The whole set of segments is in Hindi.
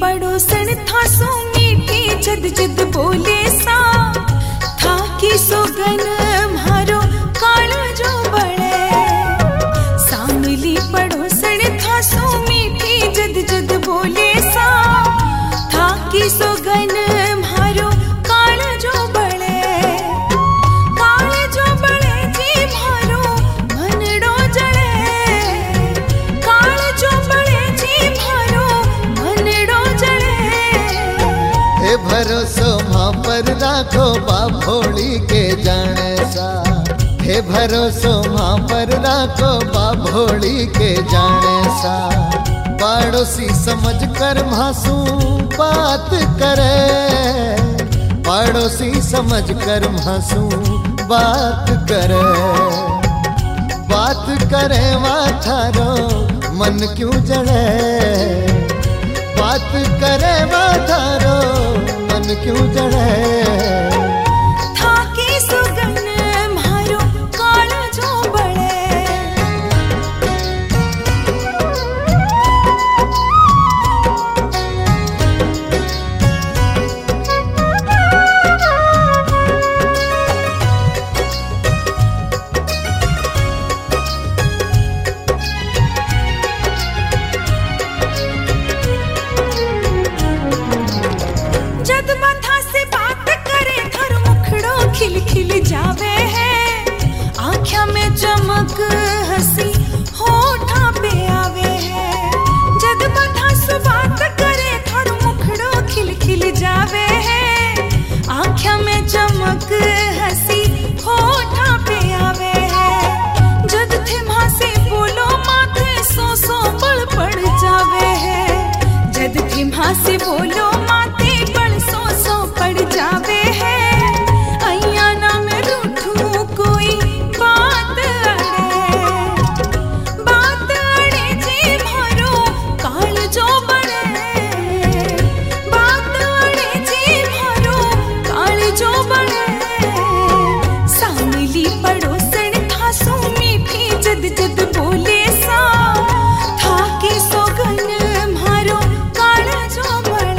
पड़ोसन था सो मीठी जद जद बोले सा था कि सोगन म्हारो काल जो बड़े सांगली पड़ोसन था सो मीठी जद जद बोले सा था कि सोगन म्हारो काल जो बड़े काल जो बड़े जी म्हारो मनड़ो जड़े काल जो बड़े जी म्हारो मनड़ो जड़े हे भरोसो मां पर राखो बाभोली के जाने सा हे भरोसो मां पर राखो बाभोली के जाने सा पड़ोसी समझ कर मासूम बात करे पड़ोसी समझ कर मासूम बात करे थारो मन क्यों जड़े बात करे थारो मन क्यों जड़े था कि सुगन म्हारो काल जो बड़े जद बंधा से बात करे थर मुखड़ो खिल खिल जावे है आँखों में चमक हंसी होठा पे आवे है जद बंधा से बात करे थर मुखड़ो खिल खिल जावे है आँखों में चमक हंसी होठा पे आवे है जद थे मां से बोलो माथे सो बल पड़ जावे है जद थे मां से बोलो माथे बल सो पड़ जावे है अय्या ना मैं रूठू कोई बात अड़े जी म्हारो काल जो बड़े बात अड़े जी म्हारो काल जो बड़े सांगली पड़ोसन था सो मीठी जद जद बोले सा था कि सोगन म्हारो काल जो बड़े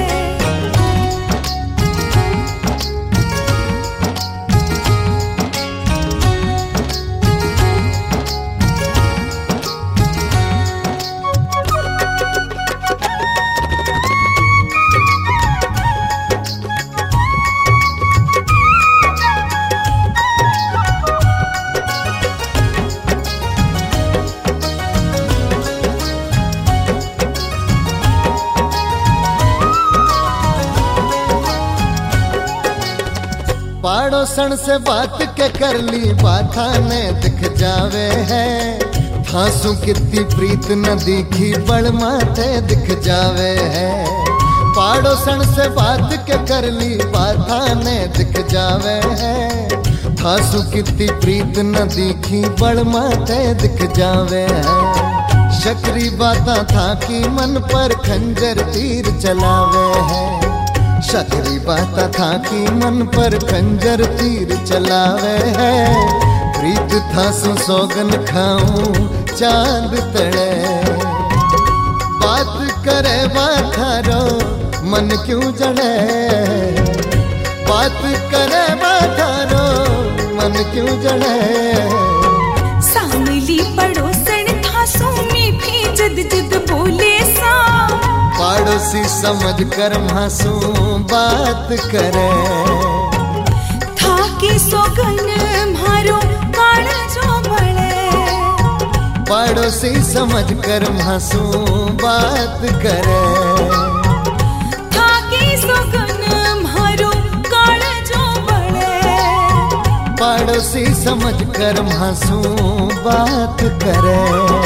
पड़ोसन से बात के कर ली बात ने दिख जावे है थासू कितनी प्रीत न दिखी बड़ माथे दिख जावे है पड़ोसन से बात के कर ली बात ने दिख जावे है थासू कितनी प्रीत न दिखी बड़ माथे दिख जावे है शकरी बाता था कि मन पर खंजर तीर चलावे है शकरी बाता था कि मन पर खंजर तीर चलावे है प्रीत था सोगन खाऊं चांद तड़े बात करे थारो मन क्यों जड़े बात करे थारो मन क्यों जड़े सांगली पड़ोसन था सो मीठी जद जद बोले सा पड़ोसी समझ कर मासूम बात करे था कि सोगन म्हारो काल जो बड़े पड़ोसी समझ कर मासूम बात करे था कि सोगन म्हारो काल जो बड़े पड़ोसी समझ कर मासूम बात करे।